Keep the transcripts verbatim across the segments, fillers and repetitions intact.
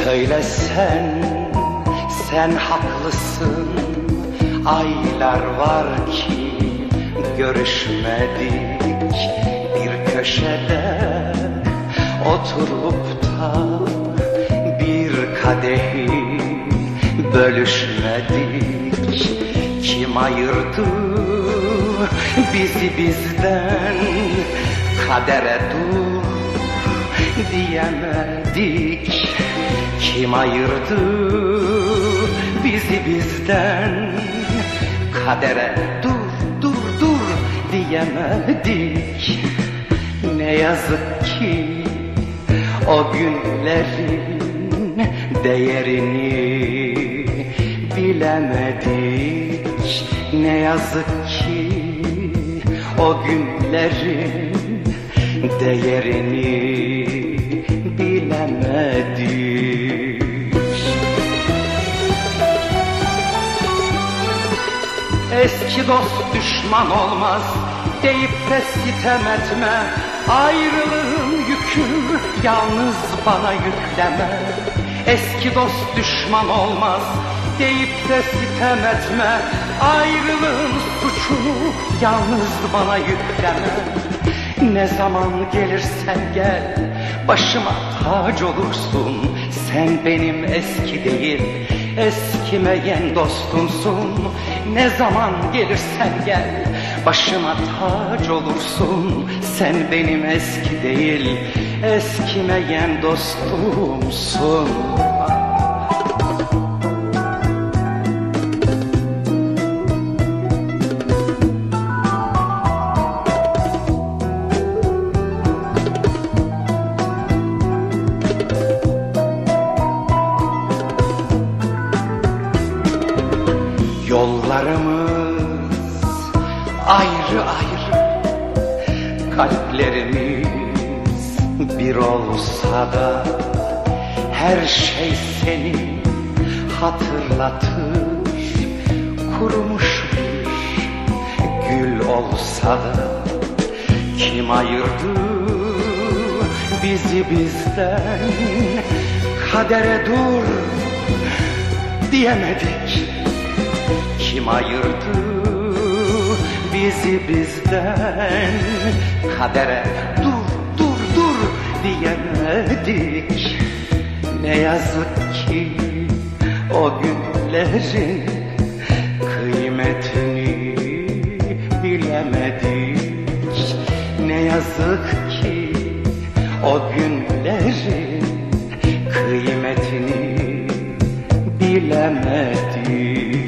Söylesen sen haklısın, aylar var ki görüşmedik. Bir köşede oturup da bir kadehi bölüşmedik. Kim ayırdı bizi bizden, kadere dur diyemedik. Kim ayırdı bizi bizden, kadere dur dur dur diyemedik. Ne yazık ki o günlerin değerini bilemedik. Ne yazık ki o günlerin değerini bilemedik. Eski dost düşman olmaz deyip de sitem etme. Ayrılığın yükü yalnız bana yükleme. Eski dost düşman olmaz deyip de sitem etme. Ayrılığın suçunu yalnız bana yükleme. Ne zaman gelirsen gel, başıma tac olursun. Sen benim eski değil, eskimeyen dostumsun. Ne zaman gelirsen gel, başıma tac olursun. Sen benim eski değil, eskimeyen dostumsun. Yollarımız ayrı ayrı, kalplerimiz bir olsa da her şey seni hatırlatır. Kurumuş bir gül olsa da kim ayırdı bizi bizden, kadere dur diyemedik. Kim ayırdı bizi bizden, kadere dur dur dur diyemedik. Ne yazık ki o günlerin kıymetini bilemedik. Ne yazık ki o günlerin kıymetini bilemedik.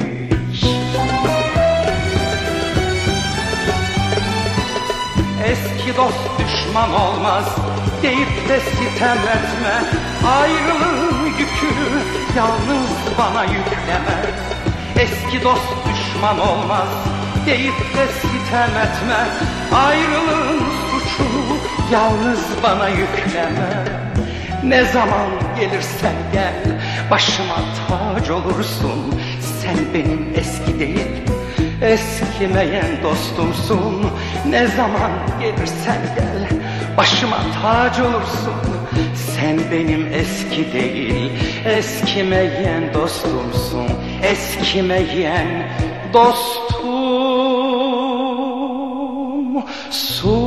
Eski dost düşman olmaz deyip de sitem etme. Ayrılığın yükü yalnız bana yükleme. Eski dost düşman olmaz deyip de sitem etme. Ayrılığın suçunu yalnız bana yükleme. Ne zaman gelirsen gel, başıma tac olursun. Sen benim eski değil, eskimeyen dostumsun. Ne zaman gelirsen gel, başıma tac olursun. Sen benim eski değil, eskimeyen dostumsun. Eskimeyen dostumsun.